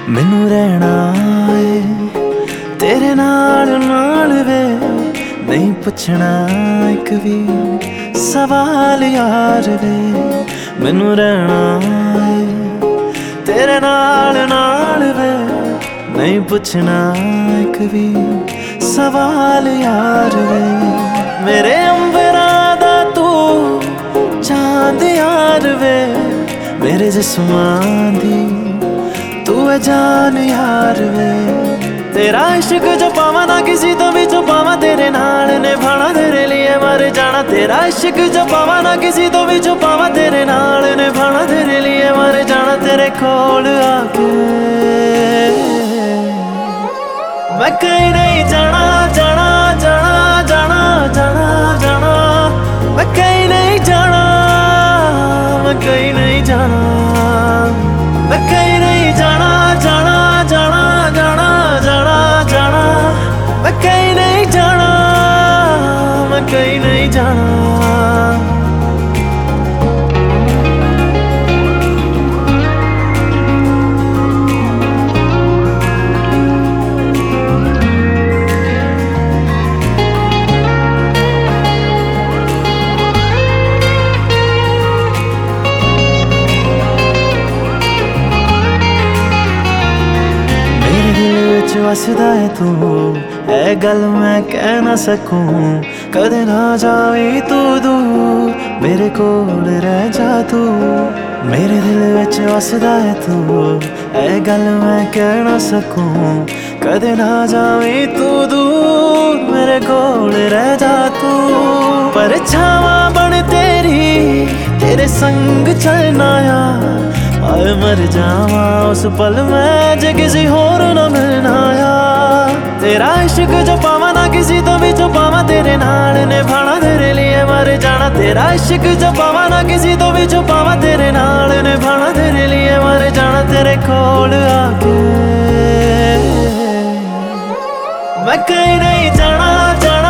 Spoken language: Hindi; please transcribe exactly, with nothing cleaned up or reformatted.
मैनू रहना है तेरे नाल नाल वे, नहीं पुछना एक भी सवाल यार वे। मैनू रहना है तेरे नाल नाल वे, नहीं पुछना एक भी सवाल यार वे। मेरे अंबरा दा तू चांद यार वे, मेरे जिस्मां दी तू है जान यार वे। तेरा इश्क जो पावा ना किसी तो भी छुपावा, तेरे नाल निभाना तेरे लिए मर जाना। तेरा इश्क जो पावा ना किसी तो भी छुपावा, तेरे नाल निभाना तेरे लिए मर जाना। तेरे कोल आके मैं कहीं नहीं जाना जाना जाना जाना जाना जाना। मैं कहीं नहीं जाना, मैं कहीं नहीं जाना, मैं कहीं नहीं जाना जाना जाना जाना जाना जाना। मैं कहीं नहीं जाना, मैं कहीं नहीं जाना। वसदा है तू, है गल मैं कह ना सकूं। कदे ना जावी तू दूर, मेरे कोल रह जा तू। मेरे दिल विच वसदा है तू, है गल मैं कह ना सकूं। कदे ना जावी तू दूर, मेरे कोल रह जा तू। पर छावा बन तेरी तेरे संग चलना यार, आए मर जावा उस पल में जे किसी होर न मिलना यार। तेरा इश्क जो पावा ना किसी तो भी छुपावा, तेरे नाल निभाना तेरे लिए मर जाना। तेरा इश्क जो पावा ना किसी तो भी छुपावा, तेरे नाल निभाना तेरे लिए मर जाना। तेरे कोल आके मैं कहीं नहीं जाना जाना